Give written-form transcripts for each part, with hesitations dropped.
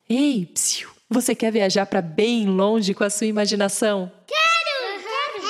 Ei, psiu, você quer viajar para bem longe com a sua imaginação? Quero!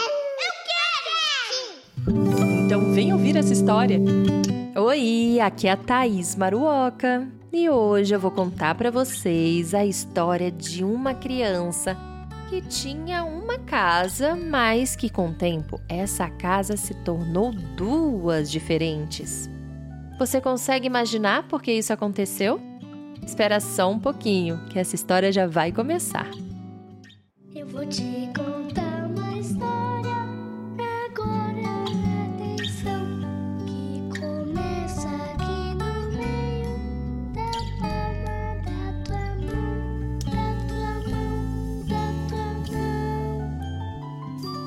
Eu quero! Então vem ouvir essa história. Oi, aqui é a Thaís Maruoka e hoje eu vou contar para vocês a história de uma criança que tinha uma casa, mas que com o tempo essa casa se tornou duas diferentes. Você consegue imaginar por que isso aconteceu? Espera só um pouquinho, que essa história já vai começar. Eu vou te contar uma história, agora atenção, que começa aqui no meio da palma da tua mão, da tua mão, da tua mão.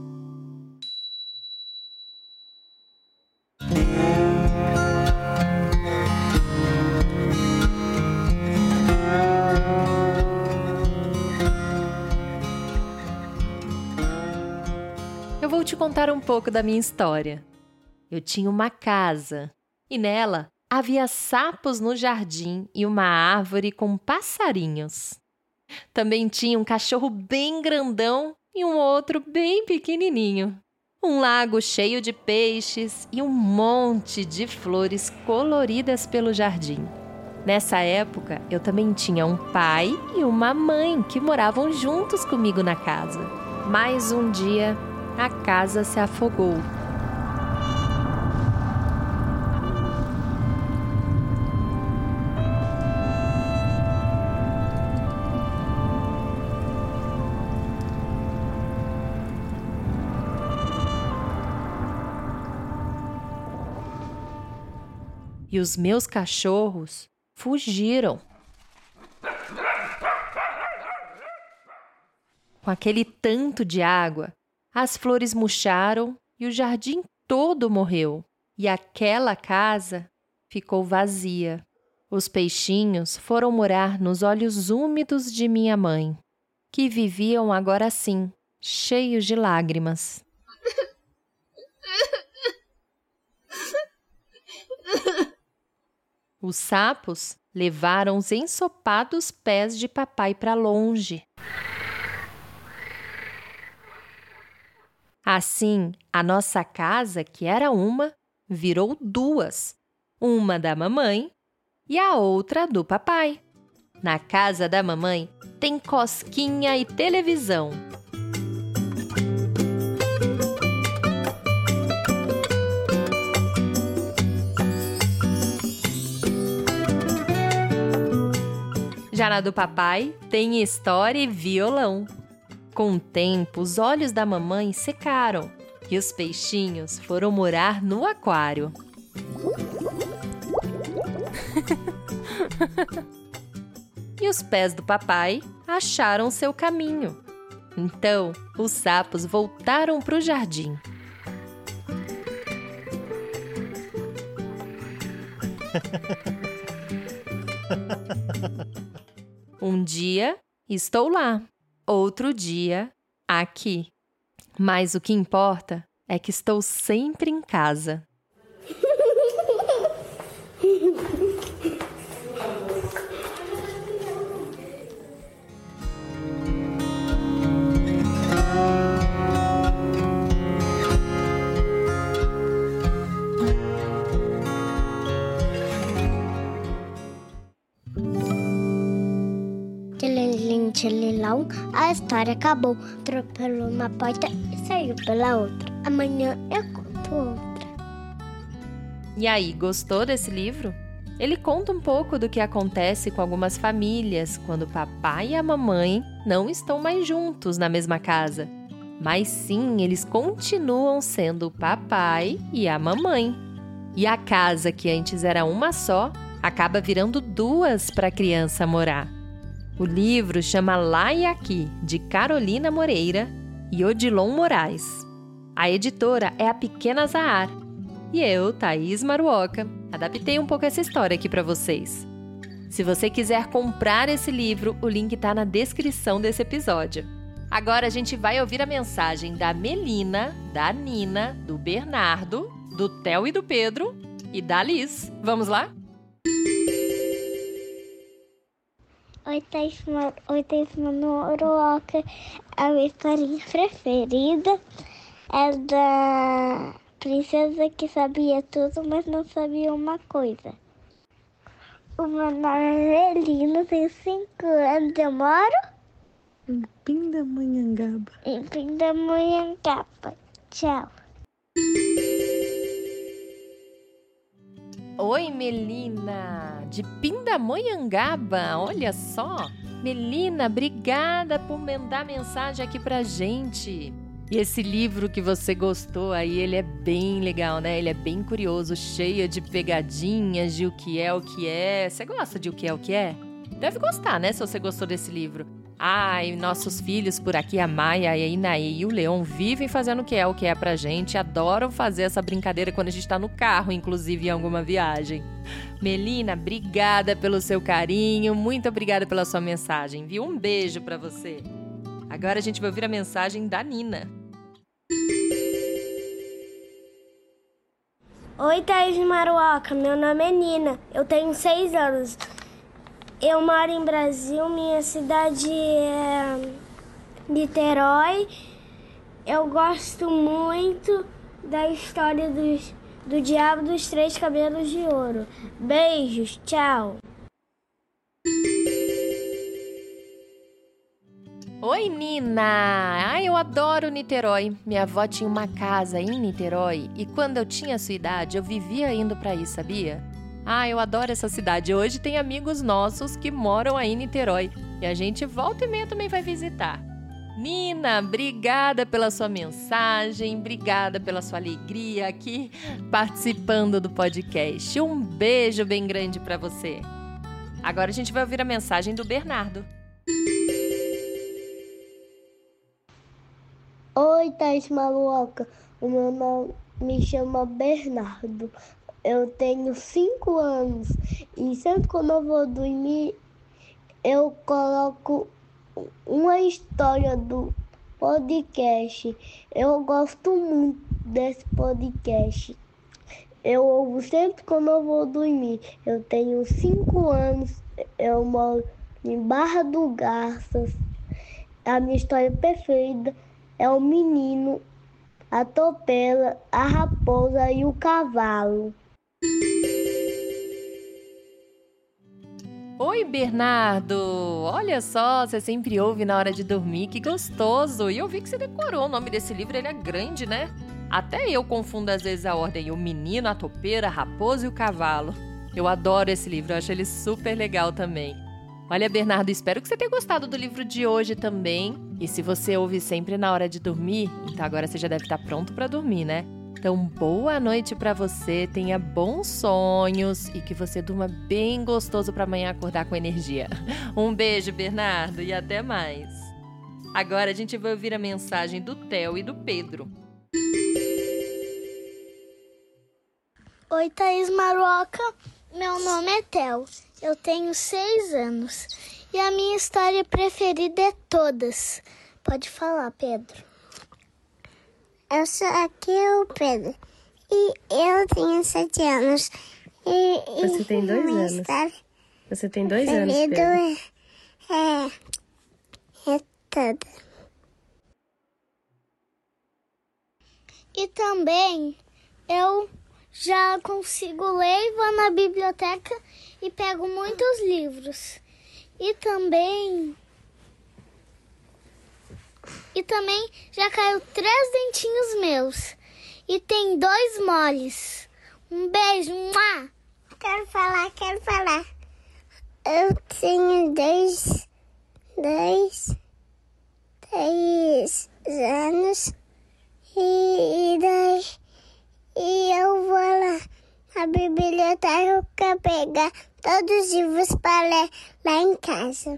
Eu vou te contar um pouco da minha história. Eu tinha uma casa e nela havia sapos no jardim e uma árvore com passarinhos. Também tinha um cachorro bem grandão e um outro bem pequenininho. Um lago cheio de peixes e um monte de flores coloridas pelo jardim. Nessa época, eu também tinha um pai e uma mãe que moravam juntos comigo na casa. Mas um dia, a casa se afogou. E os meus cachorros fugiram. Com aquele tanto de água, as flores murcharam e o jardim todo morreu. E aquela casa ficou vazia. Os peixinhos foram morar nos olhos úmidos de minha mãe, que viviam agora assim, cheios de lágrimas. Os sapos levaram os ensopados pés de papai para longe. Assim, a nossa casa, que era uma, virou duas. Uma da mamãe e a outra do papai. Na casa da mamãe tem cosquinha e televisão. Já na do papai tem história e violão. Com o tempo, os olhos da mamãe secaram e os peixinhos foram morar no aquário. E os pés do papai acharam seu caminho. Então, os sapos voltaram para o jardim. Um dia, estou lá. Outro dia, aqui. Mas o que importa é que estou sempre em casa. Tchililão, a história acabou. Atropelou uma porta e saiu pela outra. Amanhã eu conto outra. E aí, gostou desse livro? Ele conta um pouco do que acontece com algumas famílias quando o papai e a mamãe não estão mais juntos na mesma casa. Mas sim, eles continuam sendo o papai e a mamãe. E a casa, que antes era uma só, acaba virando duas para a criança morar. O livro chama Lá e Aqui, de Carolina Moreira e Odilon Moraes. A editora é a Pequena Zahar. E eu, Thaís Maruoka, adaptei um pouco essa história aqui para vocês. Se você quiser comprar esse livro, o link está na descrição desse episódio. Agora a gente vai ouvir a mensagem da Melina, da Nina, do Bernardo, do Theo e do Pedro e da Liz. Vamos lá? Oi, Thaís Manuoca. A minha historinha preferida é da princesa que sabia tudo, mas não sabia uma coisa. O meu nome é Melina, tenho 5 anos, eu moro Em Pindamonhangaba. em Pindamonhangaba. Tchau. Oi, Melina, de Pindamonhangaba, olha só. Melina, obrigada por mandar mensagem aqui pra gente. E esse livro que você gostou aí, ele é bem legal, né? Ele é bem curioso, cheio de pegadinhas de o que é o que é. Você gosta de o que é o que é? Deve gostar, né, se você gostou desse livro. Ai, nossos filhos por aqui, a Maia, a Inaí e o Leon, vivem fazendo o que é pra gente. Adoram fazer essa brincadeira quando a gente tá no carro, inclusive em alguma viagem. Melina, obrigada pelo seu carinho, muito obrigada pela sua mensagem, viu? Um beijo pra você. Agora a gente vai ouvir a mensagem da Nina. Oi, Thaís Maruoca. Meu nome é Nina. Eu tenho 6 anos. Eu moro em Brasil. Minha cidade é Niterói. Eu gosto muito da história do Diabo dos 3 Cabelos de Ouro. Beijos. Tchau. Oi, Nina! Ai, eu adoro Niterói. Minha avó tinha uma casa em Niterói e quando eu tinha a sua idade, eu vivia indo pra aí, sabia? Ah, eu adoro essa cidade. Hoje tem amigos nossos que moram aí em Niterói e a gente volta e meia também vai visitar. Nina, obrigada pela sua mensagem, obrigada pela sua alegria aqui participando do podcast. Um beijo bem grande pra você. Agora a gente vai ouvir a mensagem do Bernardo. Oi, Thaís Maluoca. O meu nome me chama Bernardo. Eu tenho 5 anos e sempre quando eu vou dormir, eu coloco uma história do podcast. Eu gosto muito desse podcast. Eu ouvo sempre quando eu vou dormir. Eu tenho 5 anos, eu moro em Barra do Garças. A minha história preferida é o menino, a topela, a raposa e o cavalo. Oi, Bernardo! Olha só, você sempre ouve na hora de dormir, que gostoso! E eu vi que você decorou o nome desse livro, ele é grande, né? Até eu confundo às vezes a ordem, o menino, a topeira, a raposa e o cavalo. Eu adoro esse livro, eu acho ele super legal também. Olha, Bernardo, espero que você tenha gostado do livro de hoje também. E se você ouve sempre na hora de dormir, então agora você já deve estar pronto para dormir, né? Então, boa noite para você, tenha bons sonhos e que você durma bem gostoso para amanhã acordar com energia. Um beijo, Bernardo, e até mais. Agora a gente vai ouvir a mensagem do Theo e do Pedro. Oi, Thaís Maruoca. Meu nome é Theo. Eu tenho 6 anos. E a minha história preferida é todas. Pode falar, Pedro. Eu sou aqui o Pedro. E eu tenho 7 anos. Você tem 2 anos. Você tem 2 anos, Pedro. É toda. E também eu já consigo ler, vou na biblioteca e pego muitos livros. E também já caiu 3 dentinhos meus. E tem 2 moles. Um beijo. Mua! Quero falar. Eu tenho 3 anos. E eu vou lá na biblioteca pegar todos os livros para ler lá em casa.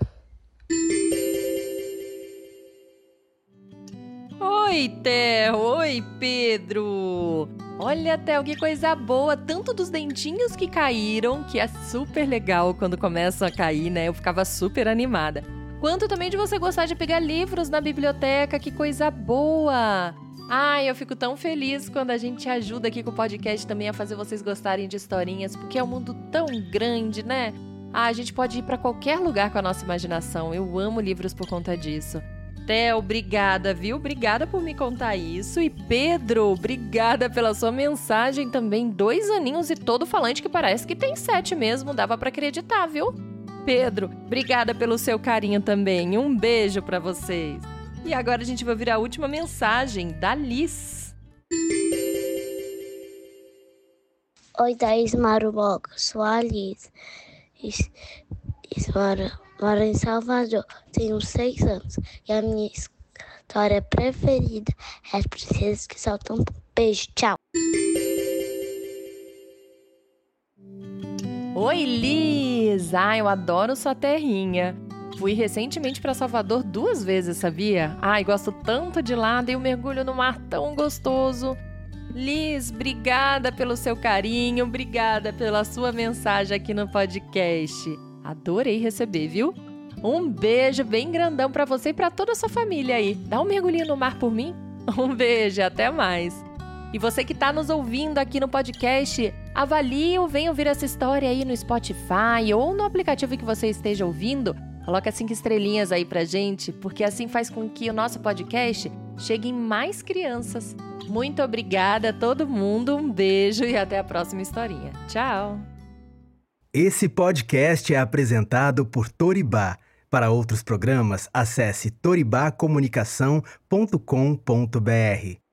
Oi, Theo! Oi, Pedro! Olha, Theo, que coisa boa! Tanto dos dentinhos que caíram, que é super legal quando começam a cair, né? Eu ficava super animada. Quanto também de você gostar de pegar livros na biblioteca, que coisa boa! Ai, eu fico tão feliz quando a gente ajuda aqui com o podcast também a fazer vocês gostarem de historinhas, porque é um mundo tão grande, né? A gente pode ir para qualquer lugar com a nossa imaginação. Eu amo livros por conta disso. Theo, obrigada, viu? Obrigada por me contar isso. E Pedro, obrigada pela sua mensagem também. 2 aninhos e todo falante que parece que tem 7 mesmo. Dava para acreditar, viu? Pedro, obrigada pelo seu carinho também. Um beijo para vocês. E agora a gente vai ouvir a última mensagem da Liz. Oi, Thaís Maruboca, sou a Liz. Moro em Salvador, tenho 6 anos. E a minha história preferida é As Princesas que Saltam. Beijo, tchau. Oi, Liz! Eu adoro sua terrinha. Fui recentemente para Salvador 2 vezes, sabia? Gosto tanto de lá, dei um mergulho no mar tão gostoso. Liz, obrigada pelo seu carinho, obrigada pela sua mensagem aqui no podcast. Adorei receber, viu? Um beijo bem grandão para você e para toda a sua família aí. Dá um mergulhinho no mar por mim? Um beijo, até mais. E você que está nos ouvindo aqui no podcast, avalie ou venha ouvir essa história aí no Spotify ou no aplicativo que você esteja ouvindo. Coloca 5 estrelinhas aí pra gente, porque assim faz com que o nosso podcast chegue em mais crianças. Muito obrigada a todo mundo, um beijo e até a próxima historinha. Tchau! Esse podcast é apresentado por Toribá. Para outros programas, acesse toribacomunicação.com.br.